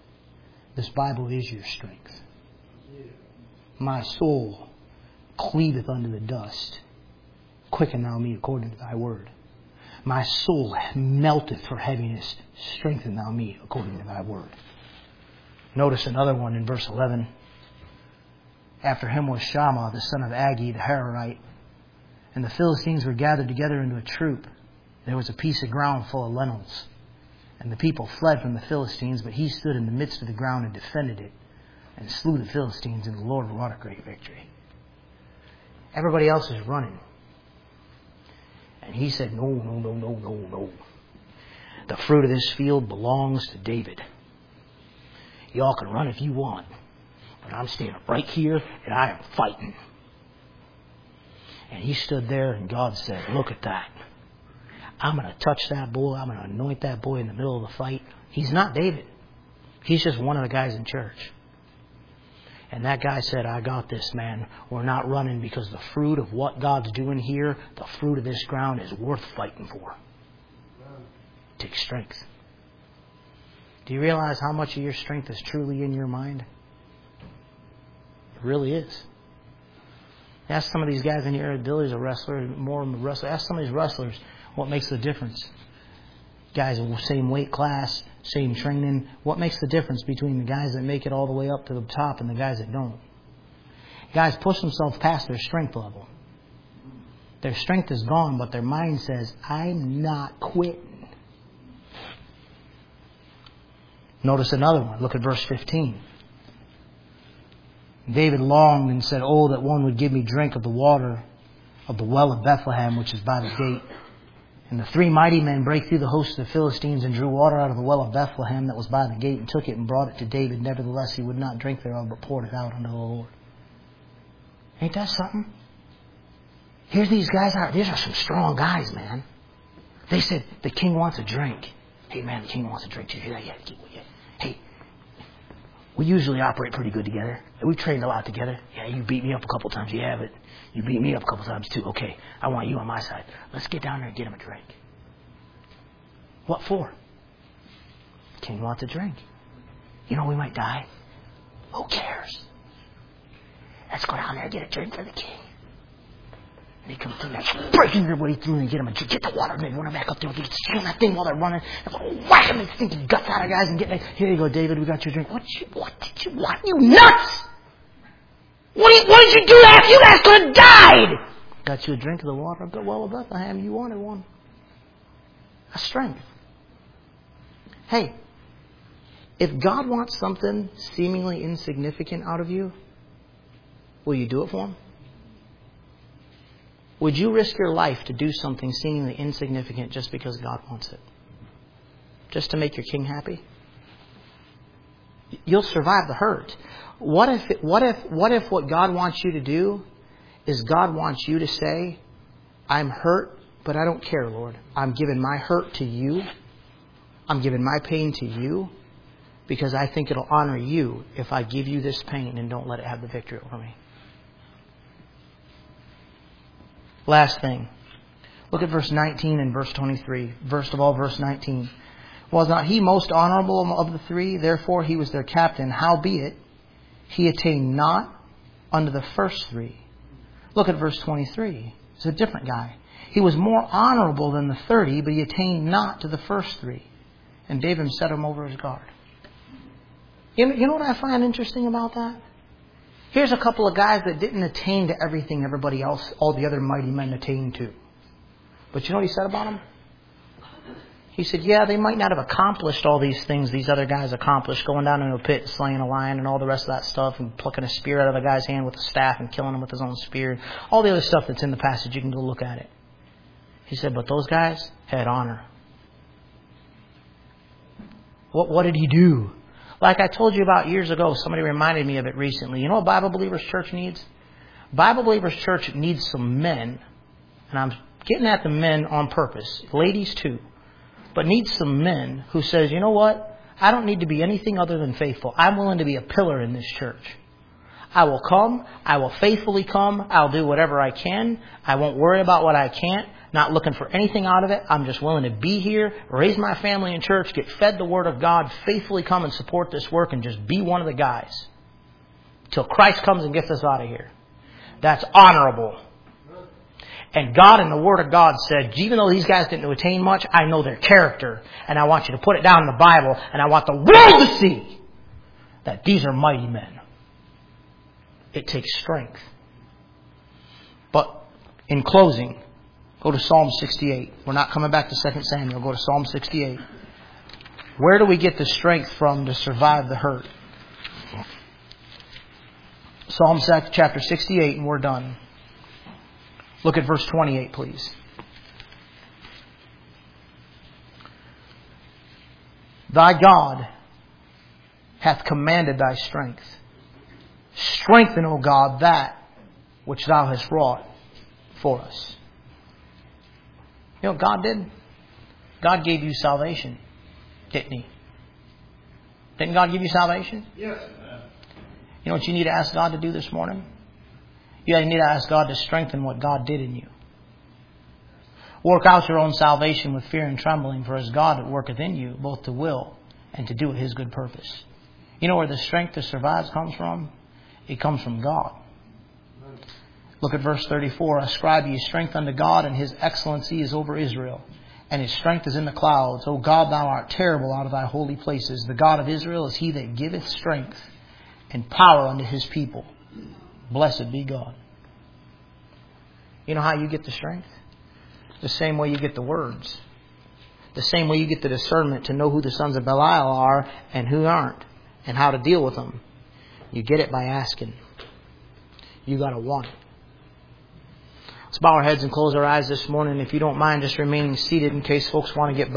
is your strength. My soul cleaveth unto the dust. Quicken thou me according to thy word. My soul melteth for heaviness. Strengthen thou me according to thy word. Notice another one in verse 11. After him was Shammah, the son of Agi, the Hararite. And the Philistines were gathered together into a troop. There was a piece of ground full of lentils. And the people fled from the Philistines, but he stood in the midst of the ground and defended it, and slew the Philistines, and the Lord wrought a great victory. Everybody else is running. And he said, no. The fruit of this field belongs to David. Y'all can run if you want. But I'm standing right here, and I am fighting. And he stood there, and God said, look at that. I'm going to touch that boy. I'm going to anoint that boy in the middle of the fight. He's not David. He's just one of the guys in church. And that guy said, I got this, man. We're not running because the fruit of what God's doing here, the fruit of this ground is worth fighting for. It takes strength. Do you realize how much of your strength is truly in your mind? It really is. Ask some of these guys in here. Billy's a wrestler, more of a wrestler. Ask some of these wrestlers what makes the difference. Guys, same weight class, same training. What makes the difference between the guys that make it all the way up to the top and the guys that don't? Guys push themselves past their strength level. Their strength is gone, but their mind says, I'm not quitting. Notice another one. Look at verse 15. David longed and said, oh, that one would give me drink of the water of the well of Bethlehem, which is by the gate. And the 3 mighty men brake through the host of the Philistines and drew water out of the well of Bethlehem that was by the gate and took it and brought it to David. Nevertheless, he would not drink thereof, but poured it out unto the Lord. Ain't that something? Here's these guys out. These are some strong guys, man. They said, the king wants a drink. Hey, man, the king wants a drink. Did you hear that? Yeah. Hey, we usually operate pretty good together. We've trained a lot together. Yeah, you beat me up a couple times. Yeah, but you beat me up a couple times too. Okay, I want you on my side. Let's get down there and get him a drink. What for? The king wants a drink. You know we might die. Who cares? Let's go down there and get a drink for the king. And they come through there, breaking their way through and get them a drink. Get the water and they run back up there. They get stealing that thing while they're running. Whacking the stinking guts out of guys and getting. Here you go, David. We got your drink. What did you want? You nuts! What did you do after you guys could have died? Got you a drink of the water of the well of Bethlehem. You wanted one. A strength. Hey, if God wants something seemingly insignificant out of you, will you do it for Him? Would you risk your life to do something seemingly insignificant just because God wants it? Just to make your king happy? You'll survive the hurt. What if what God wants you to do is God wants you to say, I'm hurt, but I don't care, Lord. I'm giving my hurt to you. I'm giving my pain to you because I think it'll honor you if I give you this pain and don't let it have the victory over me. Last thing. Look at verse 19 and verse 23. First of all, verse 19. Was not he most honorable of the 3? Therefore he was their captain. Howbeit, he attained not unto the first 3. Look at verse 23. It's a different guy. He was more honorable than the 30, but he attained not to the first 3. And David set him over his guard. You know what I find interesting about that? Here's a couple of guys that didn't attain to everything everybody else, all the other mighty men attained to. But you know what he said about them? He said, yeah, they might not have accomplished all these things these other guys accomplished, going down into a pit, slaying a lion and all the rest of that stuff, and plucking a spear out of a guy's hand with a staff and killing him with his own spear. All the other stuff that's in the passage, you can go look at it. He said, but those guys had honor. What did he do? Like I told you about years ago, somebody reminded me of it recently. You know what Bible Believers Church needs? Bible Believers Church needs some men, and I'm getting at the men on purpose, ladies too, but needs some men who says, you know what? I don't need to be anything other than faithful. I'm willing to be a pillar in this church. I will come. I will faithfully come. I'll do whatever I can. I won't worry about what I can't. Not looking for anything out of it. I'm just willing to be here, raise my family in church, get fed the Word of God, faithfully come and support this work, and just be one of the guys till Christ comes and gets us out of here. That's honorable. And God in the Word of God said, even though these guys didn't attain much, I know their character, and I want you to put it down in the Bible, and I want the world to see that these are mighty men. It takes strength. But in closing, go to Psalm 68. We're not coming back to 2 Samuel. Go to Psalm 68. Where do we get the strength from to survive the hurt? Psalm chapter 68, and we're done. Look at verse 28, please. Thy God hath commanded thy strength. Strengthen, O God, that which thou hast wrought for us. You know what God did? God gave you salvation, didn't He? Didn't God give you salvation? Yes. You know what you need to ask God to do this morning? You need to ask God to strengthen what God did in you. Work out your own salvation with fear and trembling, for as God that worketh in you, both to will and to do His good purpose. You know where the strength to survive comes from? It comes from God. Look at verse 34. Ascribe ye strength unto God, and His excellency is over Israel. And His strength is in the clouds. O God, Thou art terrible out of Thy holy places. The God of Israel is He that giveth strength and power unto His people. Blessed be God. You know how you get the strength? The same way you get the words. The same way you get the discernment to know who the sons of Belial are and who aren't, and how to deal with them. You get it by asking. You got to want it. Let's bow our heads and close our eyes this morning. If you don't mind just remaining seated in case folks want to get by.